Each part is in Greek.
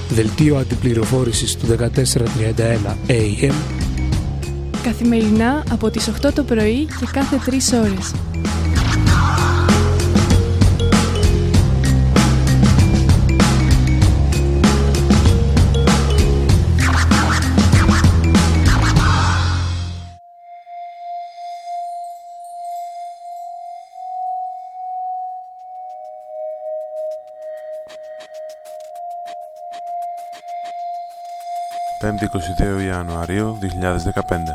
δελτίο αντιπληροφόρησης του 1431 AM, καθημερινά από τις 8 το πρωί και κάθε 3 ώρες. Πέμπτη 22 Ιανουαρίου 2015.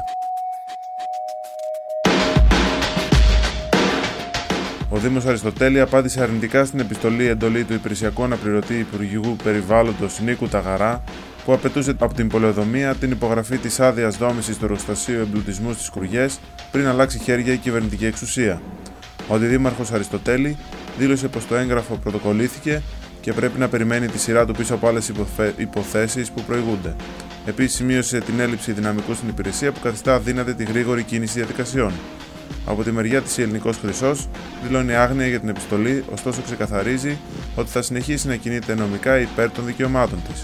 Ο Δήμος Αριστοτέλη απάντησε αρνητικά στην επιστολή εντολή του Υπηρεσιακού Αναπληρωτή Υπουργικού Περιβάλλοντος Νίκου Ταγαρά, που απαιτούσε από την Πολεοδομία την υπογραφή της άδειας δόμησης του εργοστασίου εμπλουτισμού στις Κουργές πριν αλλάξει χέρια η κυβερνητική εξουσία. Ο αντιδήμαρχος Αριστοτέλη δήλωσε πως το έγγραφο πρωτοκολλήθηκε και πρέπει να περιμένει τη σειρά του πίσω από άλλες υποθέσεις που προηγούνται. Επίσης, σημείωσε την έλλειψη δυναμικού στην υπηρεσία που καθιστά αδύνατη τη γρήγορη κίνηση διαδικασιών. Από τη μεριά της η Ελληνικός Χρυσός δηλώνει άγνοια για την επιστολή, ωστόσο ξεκαθαρίζει ότι θα συνεχίσει να κινείται νομικά υπέρ των δικαιωμάτων της.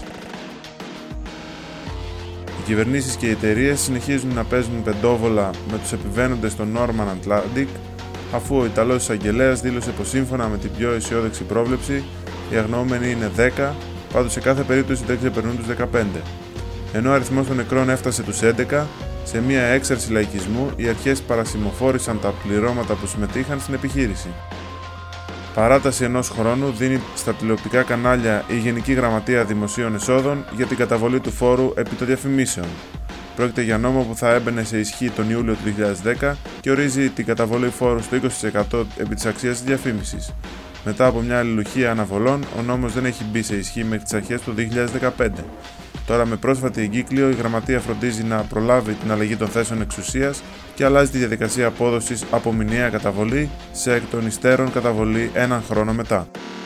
Οι κυβερνήσεις και οι εταιρείες συνεχίζουν να παίζουν πεντόβολα με τους επιβαίνοντες στο Norman Atlantic, αφού ο Ιταλός εισαγγελέας δήλωσε πως σύμφωνα με την πιο αισιόδοξη πρόβλεψη οι αγνοούμενοι είναι 10, πάντως σε κάθε περίπτωση δεν ξεπερνούν τους 15. Ενώ ο αριθμός των νεκρών έφτασε τους 11, σε μια έξαρση λαϊκισμού οι αρχές παρασημοφόρησαν τα πληρώματα που συμμετείχαν στην επιχείρηση. Παράταση ενός χρόνου δίνει στα τηλεοπτικά κανάλια η Γενική Γραμματεία Δημοσίων Εσόδων για την καταβολή του φόρου επί των διαφημίσεων. Πρόκειται για νόμο που θα έμπαινε σε ισχύ τον Ιούλιο του 2010 και ορίζει την καταβολή φόρου στο 20% επί της αξίας της διαφήμισης. Μετά από μια αλληλουχία αναβολών, ο νόμος δεν έχει μπει σε ισχύ μέχρι τις αρχές του 2015. Τώρα, με πρόσφατη εγκύκλιο, η Γραμματεία φροντίζει να προλάβει την αλλαγή των θέσεων εξουσίας και αλλάζει τη διαδικασία απόδοσης από μηνιαία καταβολή σε εκ των υστέρων καταβολή έναν χρόνο μετά.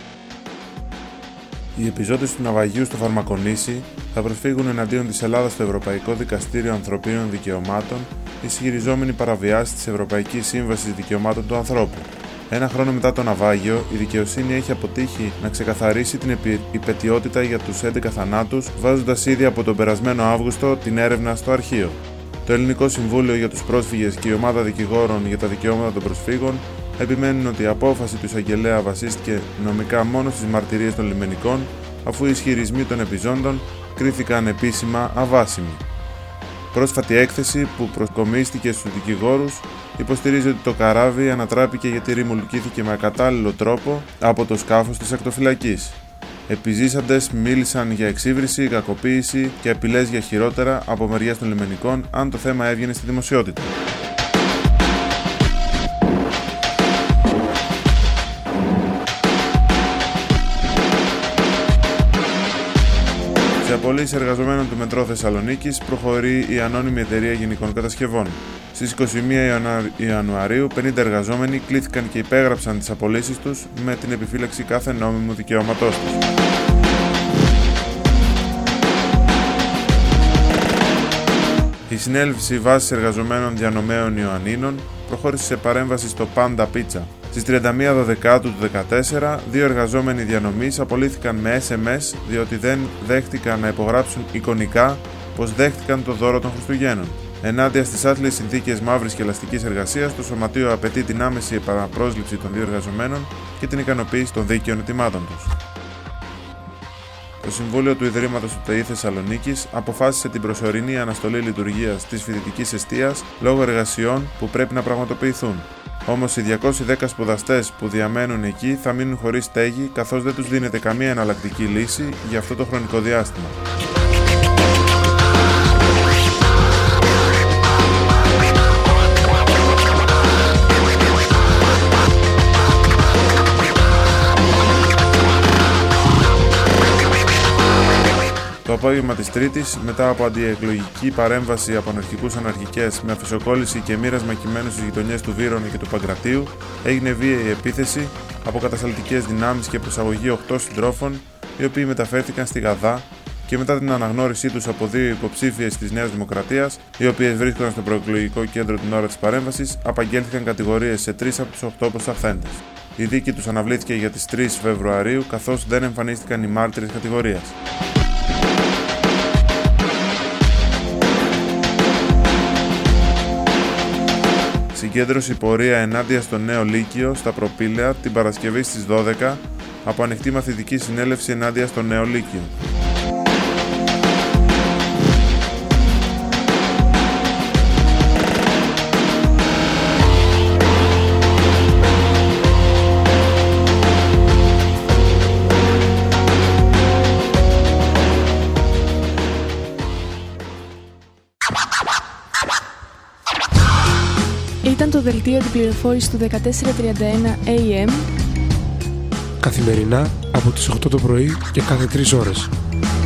Οι επιζώντες του ναυαγίου στο Φαρμακονήσι θα προσφύγουν εναντίον της Ελλάδας στο Ευρωπαϊκό Δικαστήριο Ανθρωπίνων Δικαιωμάτων, ισχυριζόμενοι παραβιάσεις της Ευρωπαϊκής Σύμβασης Δικαιωμάτων του Ανθρώπου. Ένα χρόνο μετά το ναυάγιο, η δικαιοσύνη έχει αποτύχει να ξεκαθαρίσει την υπαιτιότητα για τους 11 θανάτους, βάζοντας ήδη από τον περασμένο Αύγουστο την έρευνα στο αρχείο. Το Ελληνικό Συμβούλιο για τους Πρόσφυγες και η Ομάδα Δικηγόρων για τα Δικαιώματα των Προσφύγων επιμένουν ότι η απόφαση του εισαγγελέα βασίστηκε νομικά μόνο στις μαρτυρίες των λιμενικών, αφού οι ισχυρισμοί των επιζώντων κρίθηκαν επίσημα αβάσιμοι. Πρόσφατη έκθεση που προσκομίστηκε στους δικηγόρους υποστηρίζει ότι το καράβι ανατράπηκε γιατί ρημουλκήθηκε με ακατάλληλο τρόπο από το σκάφος της ακτοφυλακής. Επιζήσαντες μίλησαν για εξύβριση, κακοποίηση και απειλές για χειρότερα από μεριάς των λιμενικών αν το θέμα έβγαινε στη δημοσιότητα. Σε απολύσεις εργαζομένων του Μετρό Θεσσαλονίκης προχωρεί η ανώνυμη εταιρεία γενικών κατασκευών. Στις 21 Ιανουαρίου, 50 εργαζόμενοι κλήθηκαν και υπέγραψαν τις απολύσεις τους με την επιφύλαξη κάθε νόμιμου δικαιώματός τους. Η συνέλευση βάσης εργαζομένων διανομέων Ιωαννίνων προχώρησε σε παρέμβαση στο Πάντα Πίτσα. Στις 31 Δεκάτου του 2014, 2 εργαζόμενοι διανομής απολύθηκαν με SMS διότι δεν δέχτηκαν να υπογράψουν εικονικά πως δέχτηκαν το δώρο των Χριστουγέννων. Ενάντια στις άθλιες συνθήκες μαύρης και ελαστικής εργασίας, το Σωματείο απαιτεί την άμεση επαναπρόσληψη των 2 εργαζομένων και την ικανοποίηση των δίκαιων αιτημάτων τους. Το Συμβούλιο του Ιδρύματος του ΤΕΗ Θεσσαλονίκης αποφάσισε την προσωρινή αναστολή λειτουργίας της φοιτητικής εστίας λόγω εργασιών που πρέπει να πραγματοποιηθούν. Όμως οι 210 σπουδαστές που διαμένουν εκεί θα μείνουν χωρίς στέγη, καθώς δεν τους δίνεται καμία εναλλακτική λύση για αυτό το χρονικό διάστημα. Το απόγευμα της Τρίτης, μετά από αντιεκλογική παρέμβαση από αναρχικούς-αναρχικές με αφισοκόλληση και μοίρασμα κειμένου στις γειτονιές του Βύρωνα και του Παγκρατίου, έγινε βίαιη επίθεση από κατασταλτικές δυνάμεις και προσαγωγή 8 συντρόφων, οι οποίοι μεταφέρθηκαν στη Γαδά και μετά την αναγνώρισή τους από 2 υποψήφιες της Νέας Δημοκρατίας, οι οποίες βρίσκονταν στο προεκλογικό κέντρο την ώρα της παρέμβασης, απαγγέλθηκαν κατηγορίες σε 3 από τους 8 προσταθέντες. Η δίκη τους αναβλήθηκε για τις 3 Φεβρουαρίου, καθώς δεν εμφανίστηκαν οι μάρτυρες κατηγορίας. Συγκέντρωση πορεία ενάντια στο Νέο Λύκειο στα Προπήλαια την Παρασκευή στις 12 από ανοιχτή μαθητική συνέλευση ενάντια στο Νέο Λύκειο. Ήταν το δελτίο αντιπληροφόρησης του 1431 AM καθημερινά από τις 8 το πρωί και κάθε 3 ώρες.